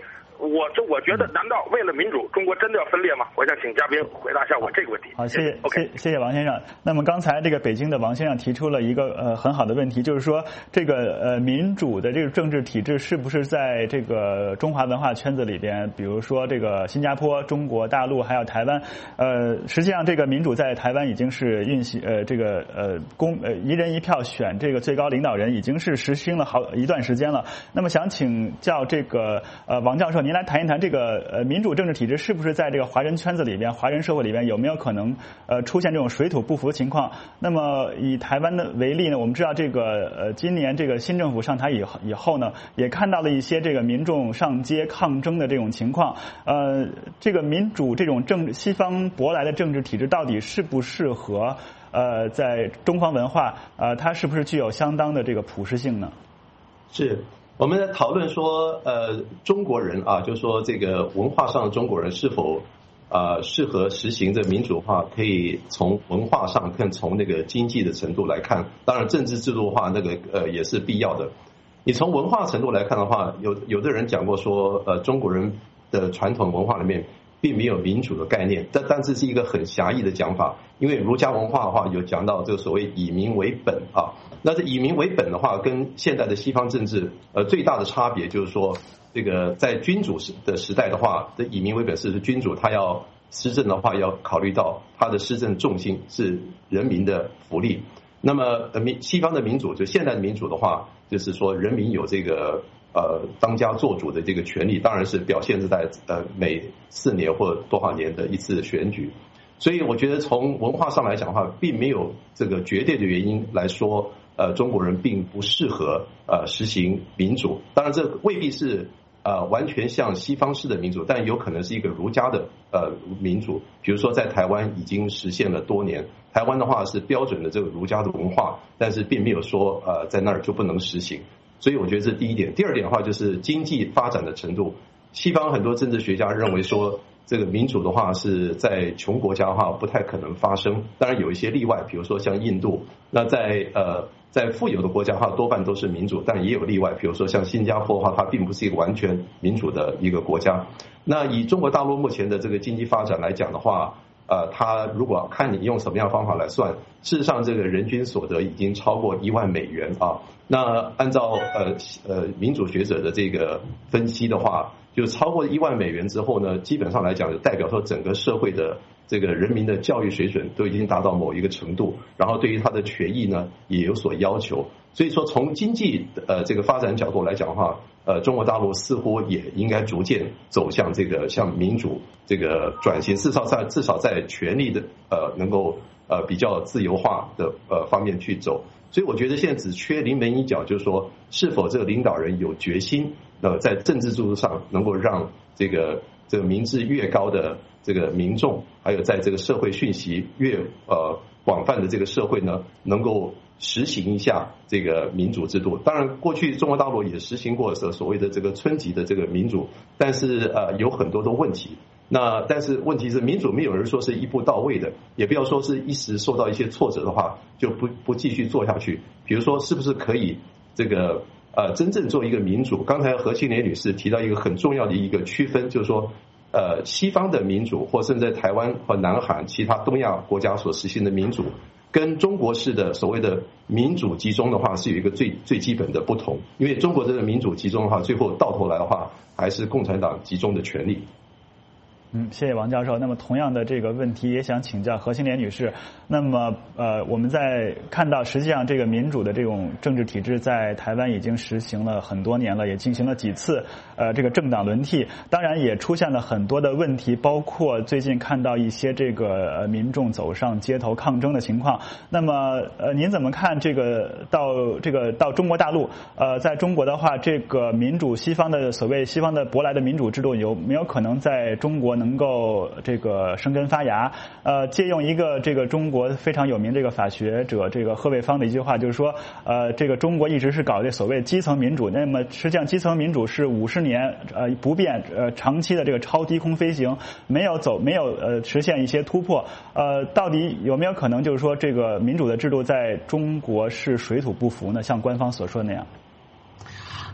我这我觉得，难道为了民主，中国真的要分裂吗？我想请嘉宾回答一下我这个问题。 好，谢谢 OK， 谢谢王先生。那么刚才这个北京的王先生提出了一个呃很好的问题，就是说这个呃民主的这个政治体制是不是在这个中华文化圈子里边，比如说这个新加坡、中国大陆还有台湾，呃，实际上这个民主在台湾已经是运行呃这个呃公呃一人一票选这个最高领导人已经是实行了好一段时间了。那么想请教这个呃王教授，您来谈一谈这个呃民主政治体制是不是在这个华人圈子里边、华人社会里边有没有可能呃出现这种水土不服的情况？那么以台湾的为例呢，我们知道这个呃今年这个新政府上台以后以后呢，也看到了一些这个民众上街抗争的这种情况。呃，这个民主这种政西方舶来的政治体制到底适不适合呃在东方文化呃它是不是具有相当的这个普适性呢？ 是。我们在讨论说，呃，中国人啊，就说这个文化上的中国人是否呃适合实行这民主化，可以从文化上，更从那个经济的程度来看。当然，政治制度化那个呃也是必要的。你从文化程度来看的话，有有的人讲过说，呃，中国人的传统文化里面并没有民主的概念，但但这是一个很狭义的讲法，因为儒家文化的话有讲到这个所谓以民为本啊。那这以民为本的话，跟现在的西方政治呃最大的差别就是说，这个在君主的时代的话，这以民为本是君主他要施政的话，要考虑到他的施政重心是人民的福利。那么呃民西方的民主，就现在的民主的话，就是说人民有这个呃当家做主的这个权利，当然是表现在呃每四年或多少年的一次选举。所以我觉得从文化上来讲的话，并没有这个绝对的原因来说，呃，中国人并不适合呃实行民主。当然，这未必是呃完全像西方式的民主，但有可能是一个儒家的呃民主。比如说，在台湾已经实现了多年，台湾的话是标准的这个儒家的文化，但是并没有说呃在那儿就不能实行。所以我觉得这是第一点。第二点的话，就是经济发展的程度。西方很多政治学家认为说，这个民主的话是在穷国家的话不太可能发生，当然有一些例外，比如说像印度。那在呃在富有的国家的话，多半都是民主，但也有例外，比如说像新加坡的话，它并不是一个完全民主的一个国家。那以中国大陆目前的这个经济发展来讲的话，呃，它如果看你用什么样的方法来算，事实上这个人均所得已经超过一万美元啊。那按照呃呃民主学者的这个分析的话，就超过一万美元之后呢，基本上来讲就代表说整个社会的这个人民的教育水准都已经达到某一个程度，然后对于他的权益呢也有所要求。所以说从经济呃这个发展角度来讲的话，呃中国大陆似乎也应该逐渐走向这个向民主这个转型，至少在至少在权力的呃能够呃比较自由化的呃方面去走。所以我觉得现在只缺临门一脚，就是说是否这个领导人有决心呃在政治制度上能够让这个这个民智越高的这个民众，还有在这个社会讯息越呃广泛的这个社会呢，能够实行一下这个民主制度。当然过去中国大陆也实行过所谓的这个村级的这个民主，但是呃有很多的问题。那但是问题是民主没有人说是一步到位的，也不要说是一时受到一些挫折的话就不不继续做下去。比如说是不是可以这个呃真正做一个民主？刚才何庆莲女士提到一个很重要的一个区分，就是说呃西方的民主或甚至在台湾和南韩其他东亚国家所实行的民主，跟中国式的所谓的民主集中的话是有一个最最基本的不同。因为中国这个民主集中的话，最后到头来的话还是共产党集中的权力。 嗯，谢谢王教授。那么同样的这个问题也想请教何庆莲女士。那么呃，我们在看到实际上这个民主的这种政治体制在台湾已经实行了很多年了，也进行了几次呃这个政党轮替，当然也出现了很多的问题，包括最近看到一些这个呃民众走上街头抗争的情况。那么呃您怎么看这个到这个到中国大陆呃在中国的话，这个民主西方的所谓西方的舶来的民主制度有没有可能在中国能够这个生根发芽？呃，借用一个这个中国非常有名这个法学者这个贺卫方的一句话，就是说，呃，这个中国一直是搞这所谓基层民主，那么实际上基层民主是五十年呃不变呃长期的这个超低空飞行，没有走没有呃实现一些突破。呃，到底有没有可能就是说这个民主的制度在中国是水土不服呢？像官方所说的那样？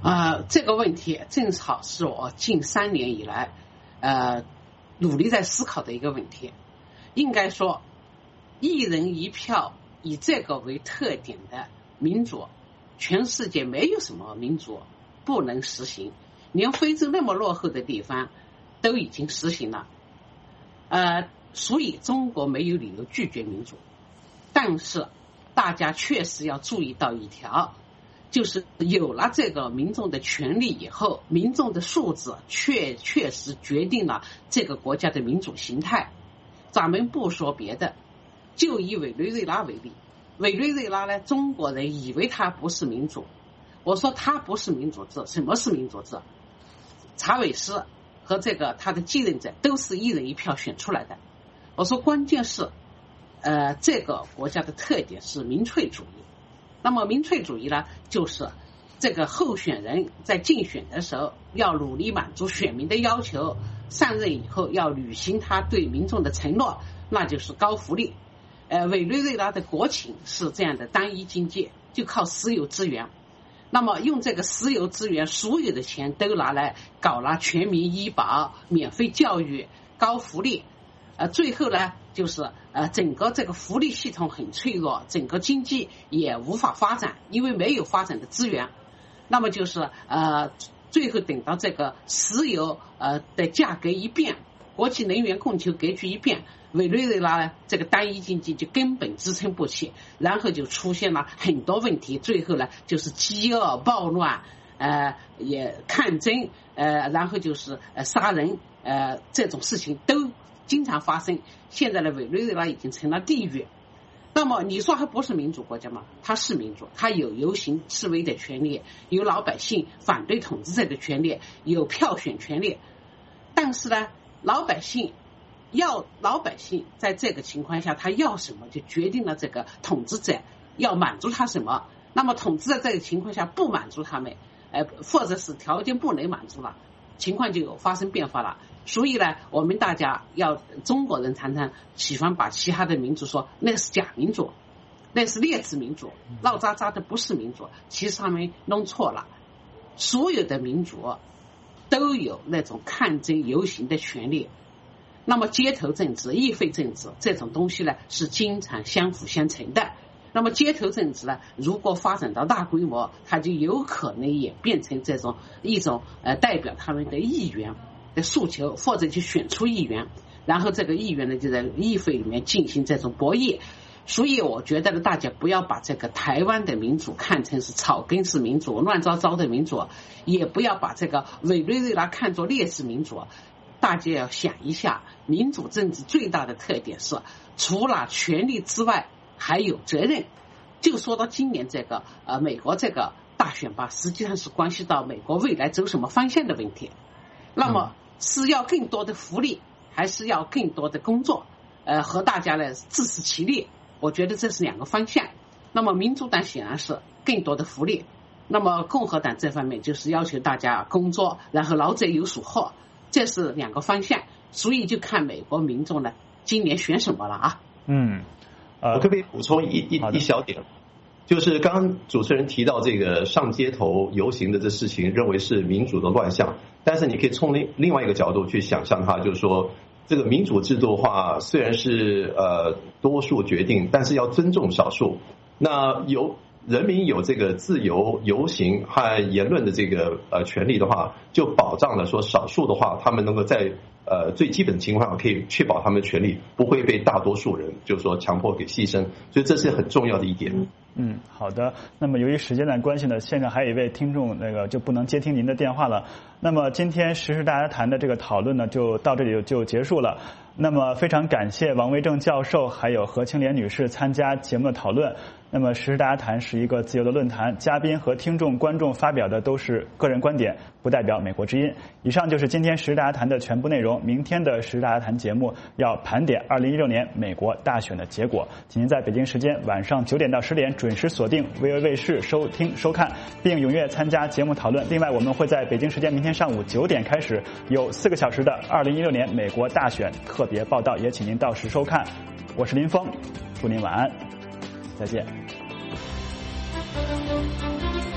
啊、呃，这个问题正好是我近三年以来，呃，努力在思考的一个问题。应该说，一人一票以这个为特点的民主，全世界没有什么民主不能实行，连非洲那么落后的地方都已经实行了。呃，所以中国没有理由拒绝民主，但是大家确实要注意到一条。就是有了这个民众的权利以后，民众的素质确确实决定了这个国家的民主形态。咱们不说别的，就以委内瑞拉为例，委内瑞拉呢，中国人以为它不是民主，我说它不是民主制。什么是民主制？查韦斯和这个他的继任者都是一人一票选出来的。我说关键是，呃，这个国家的特点是民粹主义。那么民粹主义呢，就是这个候选人在竞选的时候要努力满足选民的要求，上任以后要履行他对民众的承诺，那就是高福利。呃，委内瑞拉的国情是这样的单一经济，就靠石油资源。那么用这个石油资源，所有的钱都拿来搞了全民医保、免费教育、高福利。呃，最后呢，就是呃，整个这个福利系统很脆弱，整个经济也无法发展，因为没有发展的资源。那么就是呃，最后等到这个石油呃的价格一变，国际能源供求格局一变，委内瑞拉呢这个单一经济就根本支撑不起，然后就出现了很多问题，最后呢就是饥饿、暴乱，呃，也抗争，呃，然后就是呃杀人，呃，这种事情都经常发生。现在的委内瑞拉已经成了地狱。那么你说它不是民主国家吗？它是民主，它有游行示威的权利，有老百姓反对统治者的权利，有票选权利。但是呢，老百姓要老百姓在这个情况下他要什么，就决定了这个统治者要满足他什么。那么统治者在这个情况下不满足他们，呃，或者是条件不能满足了，情况就有发生变化了。所以呢，我们大家要，中国人常常喜欢把其他的民主说那是假民主，那是劣质民主，闹喳喳的不是民主。其实他们弄错了，所有的民主都有那种抗争游行的权利。那么街头政治、议会政治这种东西呢，是经常相辅相成的。那么街头政治呢，如果发展到大规模，它就有可能也变成这种一种呃代表他们的议员的诉求，或者就选出议员，然后这个议员呢就在议会里面进行这种博弈。所以我觉得呢，大家不要把这个台湾的民主看成是草根式民主、乱糟糟的民主，也不要把这个委内瑞拉看作劣势民主。大家要想一下，民主政治最大的特点是，除了权利之外，还有责任。就说到今年这个呃美国这个大选吧，实际上是关系到美国未来走什么方向的问题。那么是要更多的福利，还是要更多的工作？呃，和大家呢自食其力，我觉得这是两个方向。那么民主党显然是更多的福利，那么共和党这方面就是要求大家工作，然后劳者有所获，这是两个方向。所以就看美国民众呢今年选什么了啊。 嗯，呃， 我特别补充一一一小点。就是刚刚主持人提到这个上街头游行的这事情，认为是民主的乱象，但是你可以从另另外一个角度去想象它，就是说这个民主制度的话，虽然是呃多数决定，但是要尊重少数。那有人民有这个自由游行和言论的这个呃权利的话，就保障了说少数的话，他们能够在呃最基本的情况下可以确保他们的权利不会被大多数人就是说强迫给牺牲，所以这是很重要的一点。 嗯，好的。那么由于时间的关系呢，现在还有一位听众那个就不能接听您的电话了。那么今天时事大家谈的这个讨论呢，就到这里就就结束了。那么非常感谢王维正教授还有何青莲女士参加节目的讨论。那么时事大家谈是一个自由的论坛，嘉宾和听众观众发表的都是个人观点，不代表美国之音。以上就是今天时事大家谈的全部内容。明天的时事大家谈节目要盘点二零一六年美国大选的结果，请您在北京时间晚上九点到十点准时锁定 V O A 卫视收听收看，并踊跃参加节目讨论。另外我们会在北京时间明天上午九点开始有四个小时的二零一六年美国大选特别报道，也请您到时收看。我是林峰，祝您晚安，再见。